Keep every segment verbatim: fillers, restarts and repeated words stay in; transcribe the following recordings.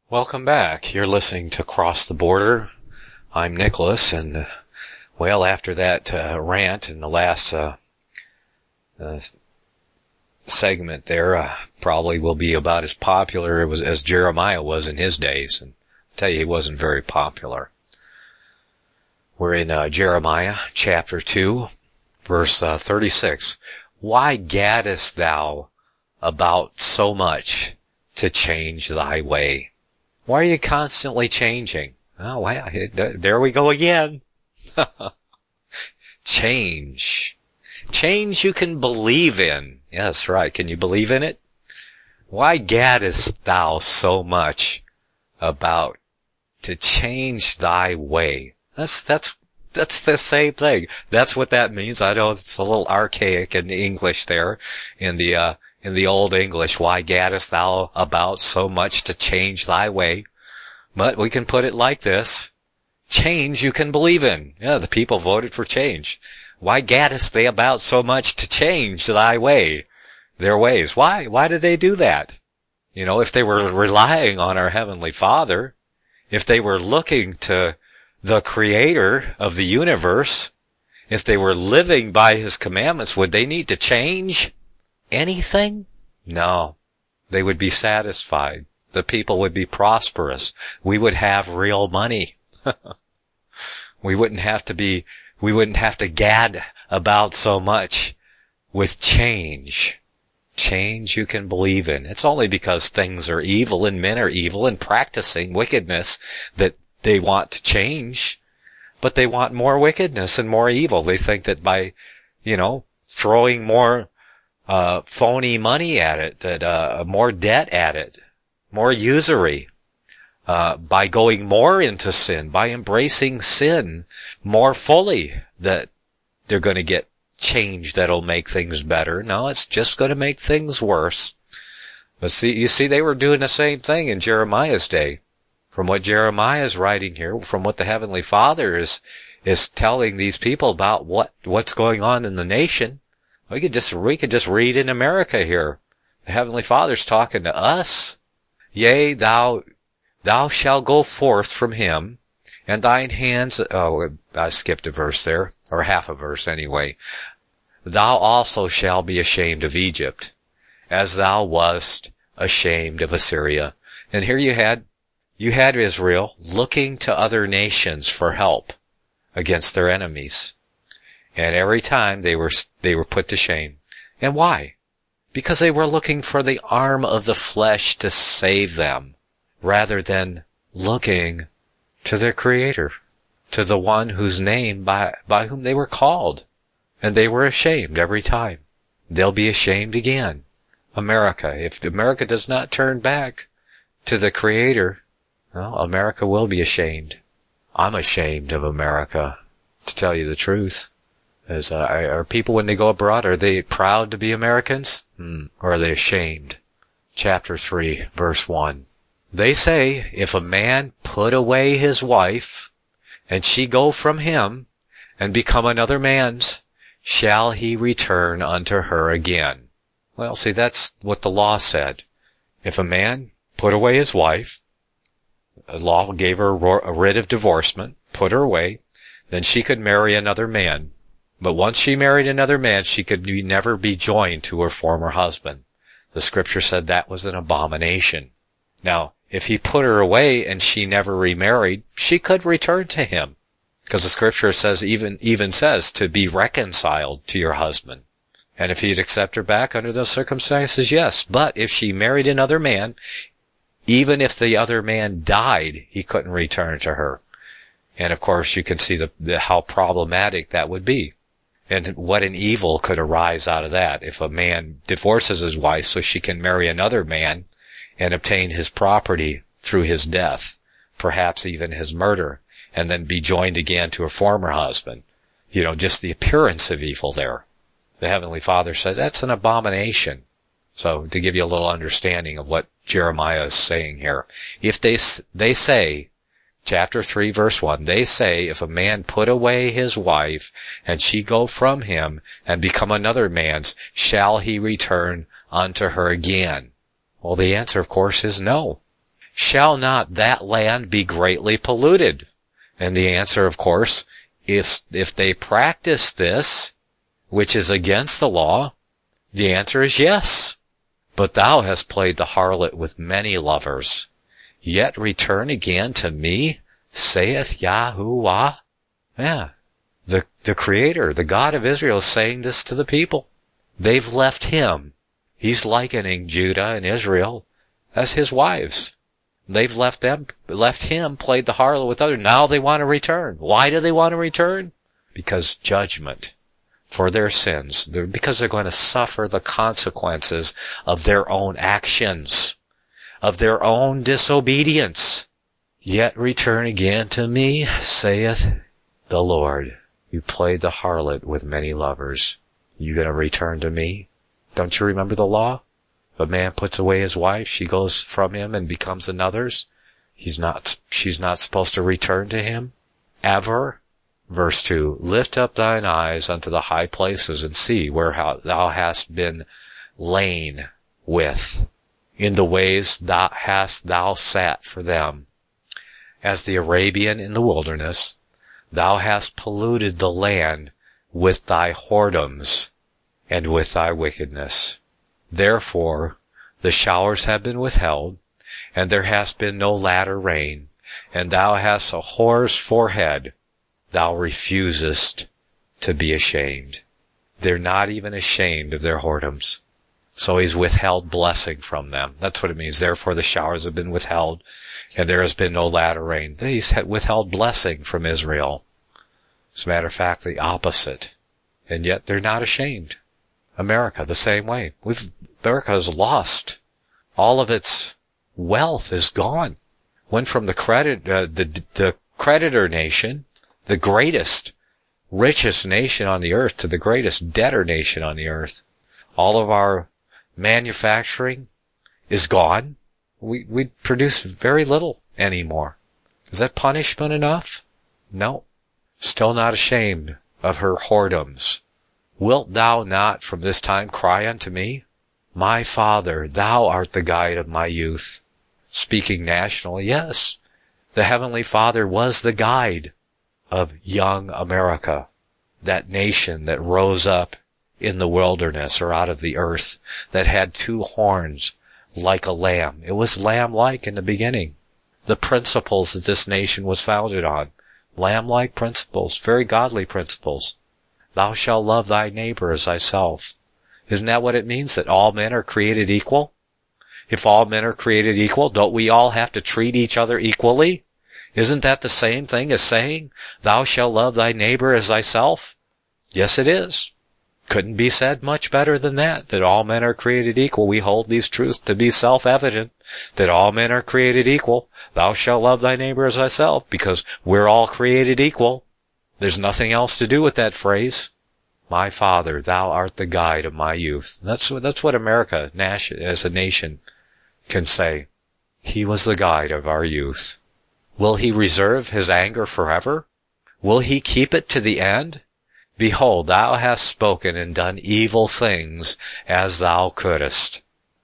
Welcome back. You're listening to Cross the Border. I'm Nicholas, and, uh, well, after that uh, rant in the last uh, uh, segment there, uh, probably will be about as popular as, as Jeremiah was in his days. And I'll tell you, he wasn't very popular. We're in uh, Jeremiah chapter two, verse uh, thirty-six. Why gaddest thou about so much to change thy way? Why are you constantly changing? Oh, wow, there we go again. Change. Change you can believe in. Yes, right. Can you believe in it? Why gaddest thou so much about to change thy way? That's, that's, that's the same thing. That's what that means. I know it's a little archaic in the English there, in the, uh, in the Old English. Why gaddest thou about so much to change thy way? But we can put it like this. Change you can believe in. Yeah, the people voted for change. Why gaddest they about so much to change thy way? Their ways. Why? Why did they do that? You know, if they were relying on our Heavenly Father, if they were looking to the Creator of the universe, if they were living by His commandments, would they need to change anything? No. They would be satisfied. The people would be prosperous. We would have real money. We wouldn't have to be, we wouldn't have to gad about so much with change. Change you can believe in. It's only because things are evil and men are evil and practicing wickedness that they want to change. But they want more wickedness and more evil. They think that by, you know, throwing more uh phony money at it, that uh more debt at it, more usury, uh by going more into sin, by embracing sin more fully, that they're going to get change that'll make things better. No, it's just going to make things worse. But see, you see, they were doing the same thing in Jeremiah's day. From what Jeremiah is writing here, from what the Heavenly Father is is telling these people about what what's going on in the nation, we could just we could just read in America here. The Heavenly Father's talking to us. Yea, thou thou shalt go forth from him, and thine hands. Oh, I skipped a verse there, or half a verse anyway. Thou also shalt be ashamed of Egypt, as thou wast ashamed of Assyria. And here you had. You had Israel looking to other nations for help against their enemies. And every time they were, they were put to shame. And why? Because they were looking for the arm of the flesh to save them, rather than looking to their Creator, to the one whose name by, by whom they were called. And they were ashamed every time. They'll be ashamed again. America, if America does not turn back to the Creator, well, America will be ashamed. I'm ashamed of America, to tell you the truth. As uh, are people, when they go abroad, are they proud to be Americans? Hmm. Or are they ashamed? Chapter three, verse one. They say, if a man put away his wife, and she go from him, and become another man's, shall he return unto her again? Well, see, that's what the law said. If a man put away his wife, the law gave her a writ of divorcement, put her away, then she could marry another man. But once she married another man, she could be, never be joined to her former husband. The scripture said that was an abomination. Now, if he put her away and she never remarried, she could return to him. Because the scripture says, even, even says, to be reconciled to your husband. And if he'd accept her back under those circumstances, yes. But if she married another man, even if the other man died, he couldn't return to her. And of course, you can see the, the how problematic that would be. And what an evil could arise out of that if a man divorces his wife so she can marry another man and obtain his property through his death, perhaps even his murder, and then be joined again to her former husband. You know, just the appearance of evil there. The Heavenly Father said that's an abomination. So, to give you a little understanding of what Jeremiah is saying here. If they, they say, chapter three, verse one, they say, if a man put away his wife, and she go from him, and become another man's, shall he return unto her again? Well, the answer, of course, is no. shall not that land be greatly polluted? And the answer, of course, if, if they practice this, which is against the law, the answer is yes. But thou hast played the harlot with many lovers. Yet return again to me, saith Yahuwah. Yeah. The, the Creator, the God of Israel, is saying this to the people. They've left Him. He's likening Judah and Israel as His wives. They've left them, left Him, played the harlot with others. Now they want to return. Why do they want to return? Because judgment for their sins. They're, because they're going to suffer the consequences of their own actions, of their own disobedience. Yet return again to me, saith the Lord. You played the harlot with many lovers. You going to return to me? Don't you remember the law? If a man puts away his wife, she goes from him and becomes another's. He's not, she's not supposed to return to him ever. Verse two, lift up thine eyes unto the high places and see where thou hast been lain with. In the ways thou hast thou sat for them. As the Arabian in the wilderness, thou hast polluted the land with thy whoredoms and with thy wickedness. Therefore the showers have been withheld, and there has been no latter rain, and thou hast a whore's forehead. Thou refusest to be ashamed. They're not even ashamed of their whoredoms. So He's withheld blessing from them. That's what it means. Therefore the showers have been withheld, and there has been no latter rain. He's withheld blessing from Israel. As a matter of fact, the opposite. And yet they're not ashamed. America, the same way. We've, America has lost. All of its wealth is gone. Went from the credit, uh, the, the creditor nation, the greatest, richest nation on the earth, to the greatest debtor nation on the earth. All of our manufacturing is gone. We, we produce very little anymore. Is that punishment enough? No. Still not ashamed of her whoredoms. Wilt thou not from this time cry unto me? My Father, thou art the guide of my youth. Speaking nationally, yes, the Heavenly Father was the guide of young America, that nation that rose up in the wilderness or out of the earth, that had two horns like a lamb. It was lamb-like in the beginning. The principles that this nation was founded on, lamb-like principles, very godly principles. Thou shalt love thy neighbor as thyself. Isn't that what it means, that all men are created equal? If all men are created equal, don't we all have to treat each other equally? Isn't that the same thing as saying, thou shalt love thy neighbor as thyself? Yes, it is. Couldn't be said much better than that, that all men are created equal. We hold these truths to be self-evident, that all men are created equal. Thou shalt love thy neighbor as thyself, because we're all created equal. There's nothing else to do with that phrase. My Father, thou art the guide of my youth. That's, that's what America as a nation can say. He was the guide of our youth. Will He reserve His anger forever? Will He keep it to the end? Behold, thou hast spoken and done evil things as thou couldest.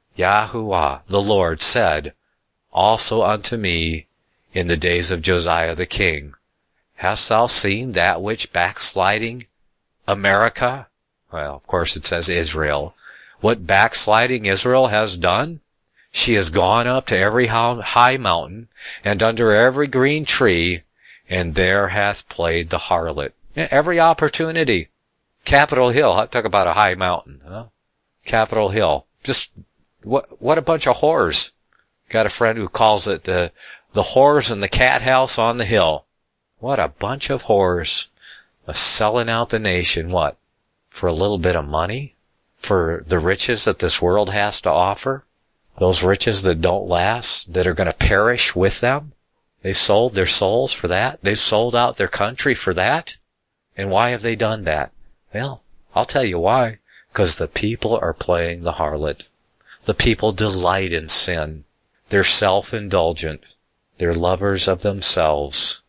Yahuwah, the Lord, said also unto me in the days of Josiah the king, hast thou seen that which backsliding America? Well, of course it says Israel. What backsliding Israel has done? She has gone up to every high mountain and under every green tree, and there hath played the harlot. Every opportunity. Capitol Hill. I talk about a high mountain. Huh? Capitol Hill. Just what what a bunch of whores. Got a friend who calls it the the whores in the cat house on the hill. What a bunch of whores. Uh, selling out the nation. What? For a little bit of money? For the riches that this world has to offer? Those riches that don't last, that are going to perish with them? They sold their souls for that. They've sold out their country for that. And why have they done that? Well, I'll tell you why. Because the people are playing the harlot. The people delight in sin. They're self-indulgent. They're lovers of themselves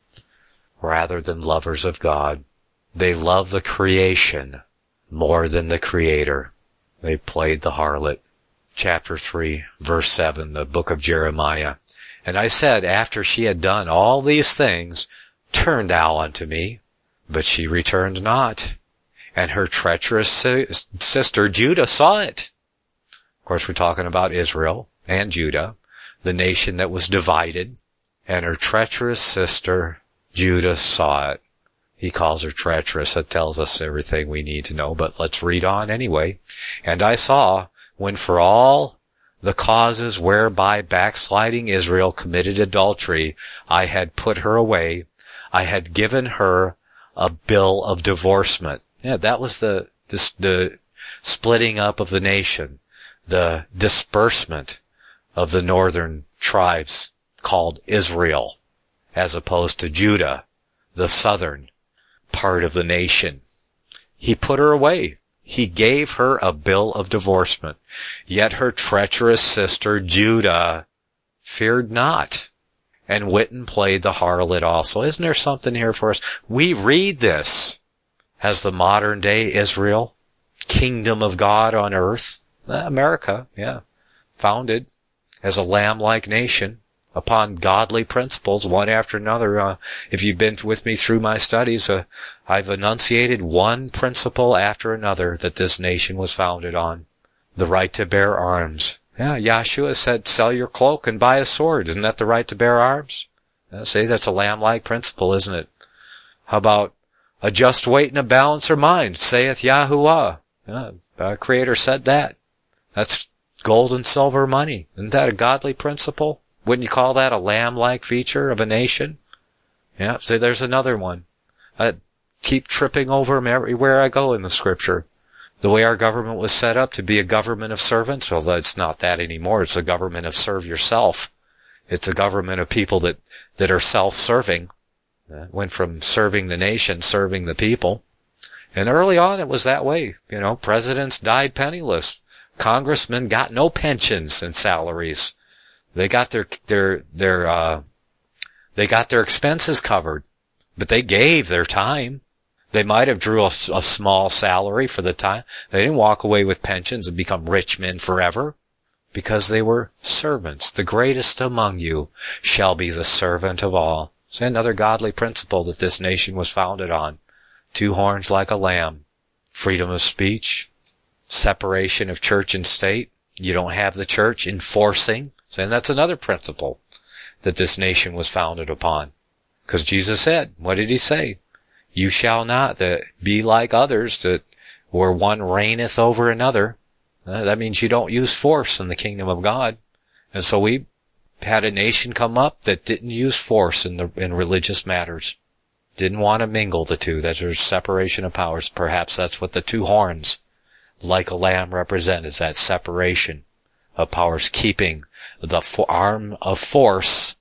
rather than lovers of God. They love the creation more than the Creator. They played the harlot. Chapter three, verse seven, the book of Jeremiah. And I said, after she had done all these things, turn thou unto me. But she returned not. And her treacherous si- sister Judah saw it. Of course, we're talking about Israel and Judah, the nation that was divided. And her treacherous sister Judah saw it. He calls her treacherous. That tells us everything we need to know, but let's read on anyway. And I saw, when for all the causes whereby backsliding Israel committed adultery, I had put her away, I had given her a bill of divorcement. Yeah, that was the, the, the splitting up of the nation, the disbursement of the northern tribes called Israel, as opposed to Judah, the southern part of the nation. He put her away. He gave her a bill of divorcement. Yet her treacherous sister Judah feared not, and went and played the harlot also. Isn't there something here for us? We read this as the modern day Israel, kingdom of God on earth, America, yeah, founded as a lamb-like nation upon godly principles, one after another. Uh, if you've been with me through my studies, uh, I've enunciated one principle after another that this nation was founded on. The right to bear arms. Yeah, Yahshua said, sell your cloak and buy a sword. Isn't that the right to bear arms? Uh, say that's a lamb-like principle, isn't it? How about a just weight and a balancer mind, saith Yahuwah. Yeah, our Creator said that. That's gold and silver money. Isn't that a godly principle? Wouldn't you call that a lamb-like feature of a nation? Yeah, so there's another one. I keep tripping over them everywhere I go in the scripture. The way our government was set up to be a government of servants, well, it's not that anymore. It's a government of serve yourself. It's a government of people that, that are self-serving. It went from serving the nation, serving the people. And early on it was that way. You know, presidents died penniless. Congressmen got no pensions and salaries. They got their, their, their, uh, they got their expenses covered, but they gave their time. They might have drew a, a small salary for the time. They didn't walk away with pensions and become rich men forever because they were servants. The greatest among you shall be the servant of all. It's another godly principle that this nation was founded on. Two horns like a lamb. Freedom of speech. Separation of church and state. You don't have the church enforcing. And that's another principle that this nation was founded upon. Because Jesus said, what did he say? You shall not that be like others, that where one reigneth over another. Uh, that means you don't use force in the kingdom of God. And so we had a nation come up that didn't use force in the in religious matters. Didn't want to mingle the two. That there's separation of powers. Perhaps that's what the two horns, like a lamb, represent, is that separation of powers, keeping the fo- arm of force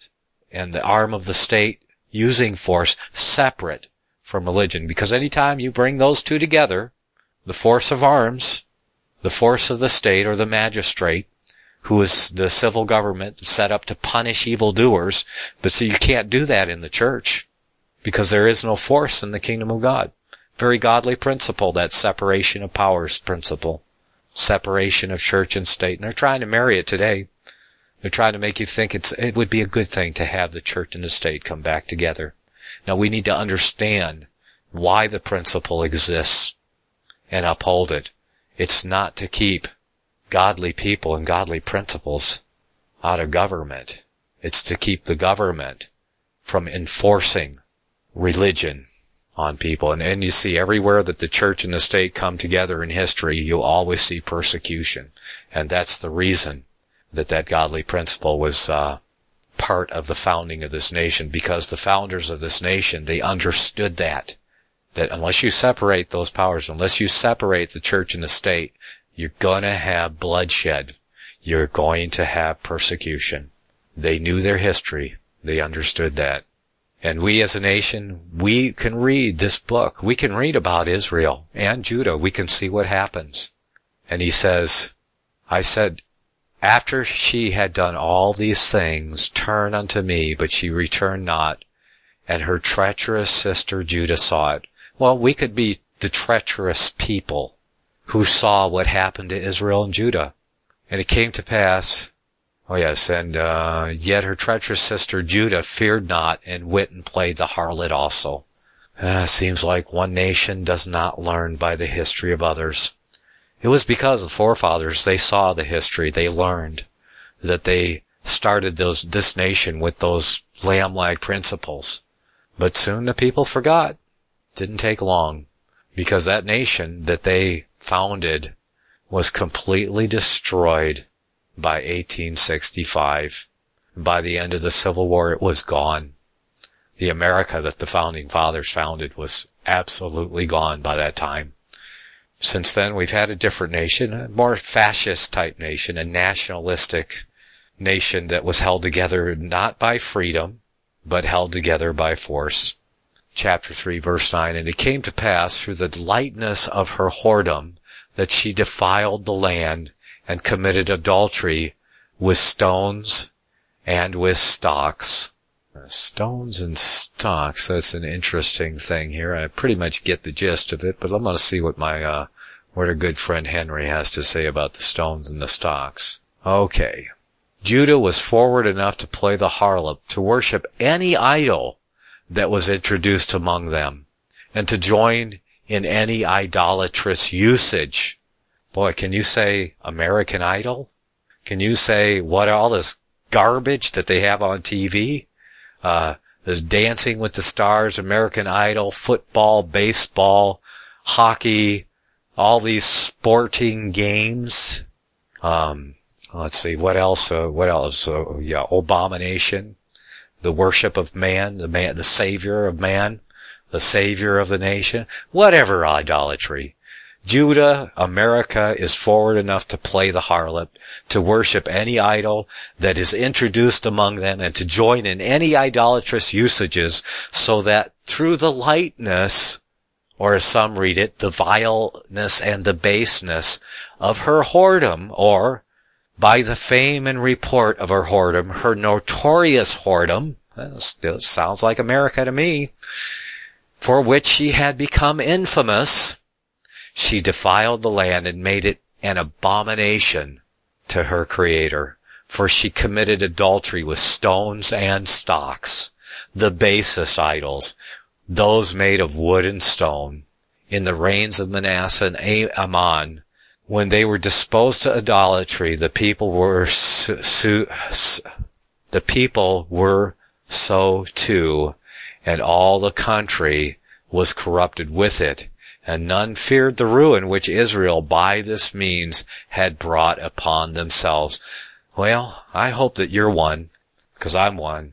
and the arm of the state using force separate from religion. Because anytime you bring those two together, the force of arms, the force of the state or the magistrate, who is the civil government set up to punish evildoers, but so you can't do that in the church because there is no force in the kingdom of God. Very godly principle, that separation of powers principle. Separation of church and state. And they're trying to marry it today. They're trying to make you think it's, it would be a good thing to have the church and the state come back together. Now we need to understand why the principle exists and uphold it. It's not to keep godly people and godly principles out of government. It's to keep the government from enforcing religion on people. And, and you see everywhere that the church and the state come together in history, you'll always see persecution. And that's the reason that that godly principle was uh part of the founding of this nation, because the founders of this nation, they understood that, that unless you separate those powers, unless you separate the church and the state, you're going to have bloodshed. You're going to have persecution. They knew their history. They understood that. And we as a nation, we can read this book. We can read about Israel and Judah. We can see what happens. And he says, I said, after she had done all these things, turn unto me, but she returned not, and her treacherous sister Judah saw it. Well, we could be the treacherous people who saw what happened to Israel and Judah. And it came to pass, Oh yes, and uh, yet her treacherous sister Judah feared not, and went and played the harlot also. Uh, seems like one nation does not learn by the history of others. It was because the forefathers, they saw the history, they learned that they started those this nation with those lamb-like principles. But soon the people forgot. Didn't take long, because that nation that they founded was completely destroyed by eighteen sixty-five. By the end of the Civil War, it was gone. The America that the founding fathers founded was absolutely gone by that time. Since then, we've had a different nation, a more fascist type nation, a nationalistic nation that was held together not by freedom, but held together by force. Chapter three, verse nine, and it came to pass through the lightness of her whoredom that she defiled the land and committed adultery with stones and with stocks. Stones and stocks, that's an interesting thing here. I pretty much get the gist of it, but I'm going to see what my, uh, what our good friend Henry has to say about the stones and the stocks. Okay. Judah was forward enough to play the harlot, to worship any idol that was introduced among them, and to join in any idolatrous usage. Boy, can you say American Idol? Can you say what all this garbage that they have on T V? Uh, this Dancing with the Stars, American Idol, football, baseball, hockey, all these sporting games. Um, let's see, what else, uh, what else, uh, yeah, abomination, the worship of man, the man, the savior of man, the savior of the nation, whatever idolatry. Judah, America, is forward enough to play the harlot, to worship any idol that is introduced among them, and to join in any idolatrous usages, so that through the lightness, or as some read it, the vileness and the baseness of her whoredom, or by the fame and report of her whoredom, her notorious whoredom, that still sounds like America to me, for which she had become infamous, she defiled the land and made it an abomination to her Creator, for she committed adultery with stones and stocks, the basest idols, those made of wood and stone. In the reigns of Manasseh and Amon, when they were disposed to idolatry, the people were su- su- su- the people were so too, and all the country was corrupted with it. And none feared the ruin which Israel by this means had brought upon themselves. Well, I hope that you're one, because I'm one.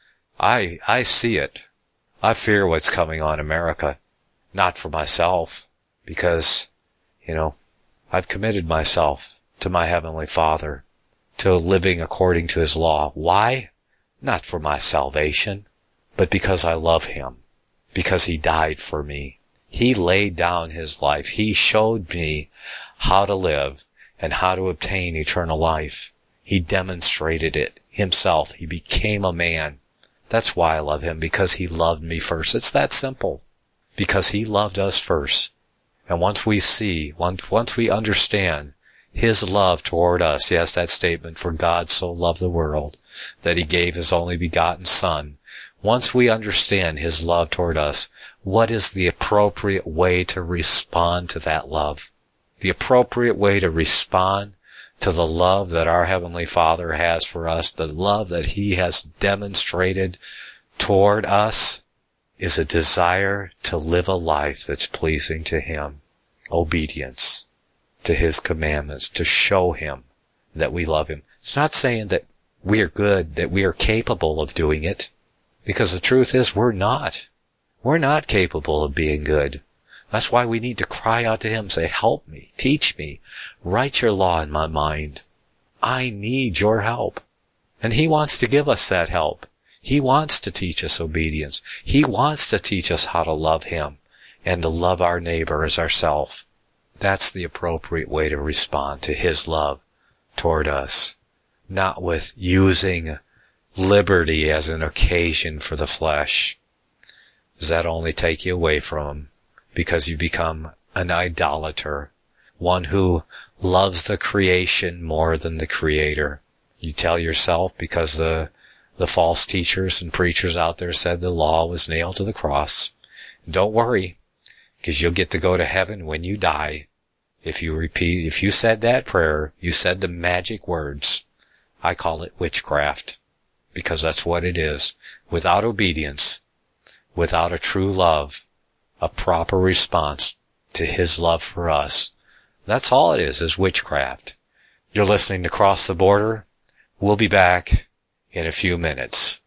I, I see it. I fear what's coming on America. Not for myself, because, you know, I've committed myself to my Heavenly Father, to living according to His law. Why? Not for my salvation, but because I love Him, because He died for me. He laid down His life. He showed me how to live and how to obtain eternal life. He demonstrated it Himself. He became a man. That's why I love Him, because He loved me first. It's that simple. Because He loved us first. And once we see, once, once we understand His love toward us, yes, that statement, for God so loved the world that He gave His only begotten Son. Once we understand His love toward us, what is the appropriate way to respond to that love? The appropriate way to respond to the love that our Heavenly Father has for us, the love that He has demonstrated toward us, is a desire to live a life that's pleasing to Him. Obedience to His commandments, to show Him that we love Him. It's not saying that we are good, that we are capable of doing it, because the truth is we're not. We're not capable of being good. That's why we need to cry out to Him, say, help me, teach me, write your law in my mind. I need your help. And He wants to give us that help. He wants to teach us obedience. He wants to teach us how to love Him and to love our neighbor as ourselves. That's the appropriate way to respond to His love toward us, not with using liberty as an occasion for the flesh. Does that only take you away from Him, because you become an idolater, one who loves the creation more than the Creator? You tell yourself because the the false teachers and preachers out there said the law was nailed to the cross. Don't worry, because you'll get to go to heaven when you die. If you repeat, if you said that prayer, you said the magic words. I call it witchcraft, because that's what it is. Without obedience, without a true love, a proper response to His love for us. That's all it is, is witchcraft. You're listening to Cross the Border. We'll be back in a few minutes.